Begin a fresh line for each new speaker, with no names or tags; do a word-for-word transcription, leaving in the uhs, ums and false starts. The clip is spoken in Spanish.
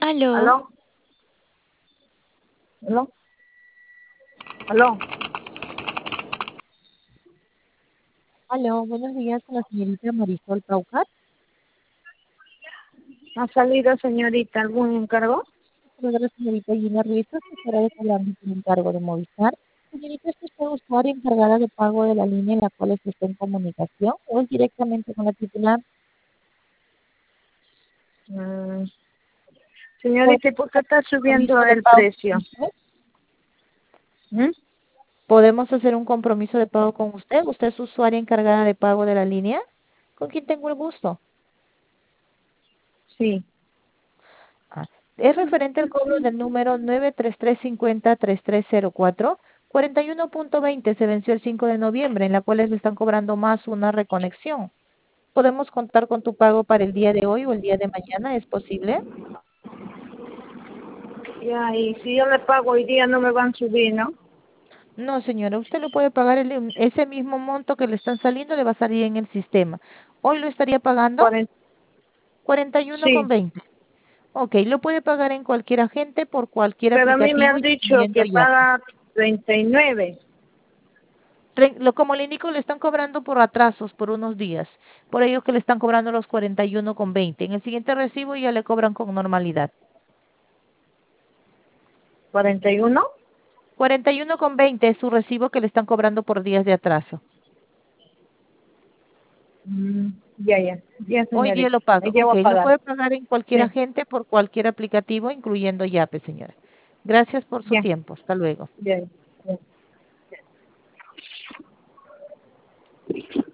Aló,
¿Aló? ¿Aló? ¿Aló?
aló, buenos días con la señorita Marisol Paucar.
¿Ha salido, señorita, algún encargo?
Saludos a la señorita Gina Ruiz, asesora de Colombia por encargo de Movistar. Señorita, ¿es usted usuaria encargada de pago de la línea en la cual usted está en comunicación o es directamente con la titular?
Mm,
¿Podemos
señorita, ¿y por qué
hacer
está
un
subiendo
compromiso de
el
pago
precio?
con usted?
¿Mm?
¿Podemos hacer un compromiso de pago con usted? ¿Usted es usuaria encargada de pago de la línea? ¿Con quién tengo el gusto?
Sí.
Ah, es referente al cobro del número nueve tres tres cinco cero tres tres cero cuatro, cuarenta y uno punto veinte se venció el cinco de noviembre, en la cual les están cobrando más una reconexión. ¿Podemos contar con tu pago para el día de hoy o el día de mañana? ¿Es posible?
Ya, y si yo le pago hoy día no me van a subir, ¿no?
No, señora, usted lo puede pagar el- ese mismo monto que le están saliendo, le va a salir en el sistema. Hoy lo estaría pagando
Cuarenta.
cuarenta y uno con
Sí,
veinte. Ok, lo puede pagar en cualquier agente por cualquier
pero a mí me
aplicativo,
han dicho
incluyendo
que
Yape.
paga treinta y nueve.
Re- Lo, como le indico, le están cobrando por atrasos por unos días. Por ello que le están cobrando los cuarenta y uno con veinte. En el siguiente recibo ya le cobran con normalidad.
¿cuarenta y uno?
cuarenta y uno con veinte es su recibo que le están cobrando por días de atraso.
Mm, ya, ya, ya,
Hoy día
señorita.
lo paga.
Ahí ya
Ok,
voy a
lo
pagar.
puede pagar en cualquier
Sí,
agente por cualquier aplicativo, incluyendo Yape, señora. Gracias por su
ya,
tiempo. Hasta luego.
ya. Ya.